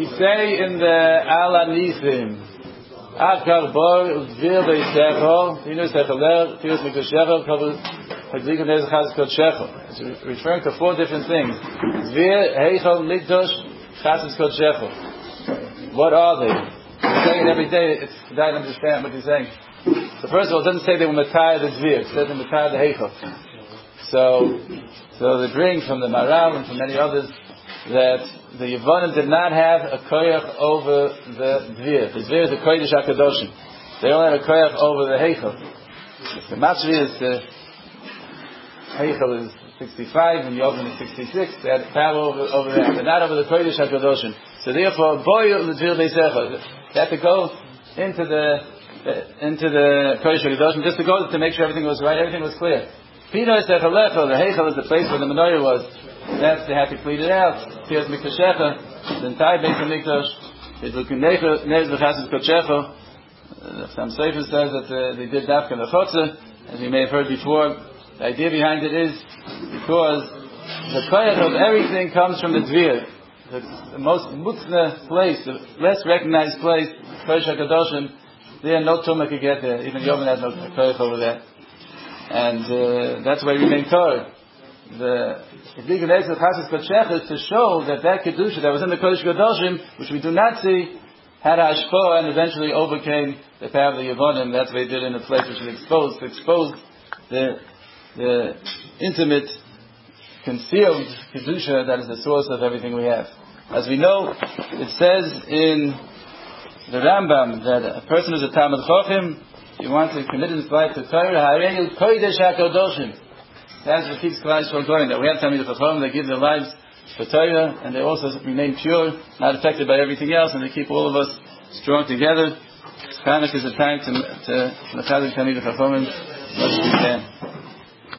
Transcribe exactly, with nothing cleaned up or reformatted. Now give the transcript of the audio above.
We say in the Ala Nisim, Akar Bor Zvir Beisecho, Tinu Sechaler, Tius Mikdashecho, Hadzikon Nezachaz Kodshecho. It's referring to four different things. Zvir, Heichel, Mikdash, Chazis Kodshecho. What are they? We're saying it every day. It's I don't understand what he's saying. So first of all, it doesn't say they were Matai the Zvir. It says they were Matai the Heichel. So, so they bring from the Maral and from many others that the Yevonim did not have a koyach over the Dvir. The Dvir is a kodesh HaKadoshim. They only had a koyach over the Heichel. The Machri is the Heichel is sixty-five and Yovin is sixty-six. They had power over, over there, but not over the kodesh HaKadoshim. So therefore, boy the Dvir Beisecha. They had to go into the uh, into the kodesh HaKadoshim just to go to make sure everything was right, everything was clear. Pino is the Heichel is the place where the menorah was. That's they had to clean it out. Here's Mikdashecha, the entire Beis Hamikdash. It's looking Nez V'Chassid Kodshecho. Some Sefer says that uh, they did Dafka L'Chotze, as we may have heard before. The idea behind it is because the koyach of everything comes from the Dvir. The, the most mutzna place, the less recognized place, Kodesh HaKadoshim, there no tumah could get there. Even Yovin had no koyach over there. And uh, that's why we remain Torah. The Hidlik Nezach Chassid Kodshecha is to show that that kedusha that was in the Kodesh Kodoshim, which we do not see, had a hashpah and eventually overcame the power of the Yevonim. That's what they did in a place which was exposed, to expose the the intimate, concealed kedusha that is the source of everything we have. As we know, it says in the Rambam that a person who's a Talmid Chacham, he wants to commit his life to Torah, Hareinu Kodesh HaKadoshim. That's what keeps Klal Yisrael going. That we have Talmidei Chacham, they give their lives for Torah, and they also remain pure, not affected by everything else, and they keep all of us strong together. Chanukah is a time to to Talmidei Chacham as much as we can.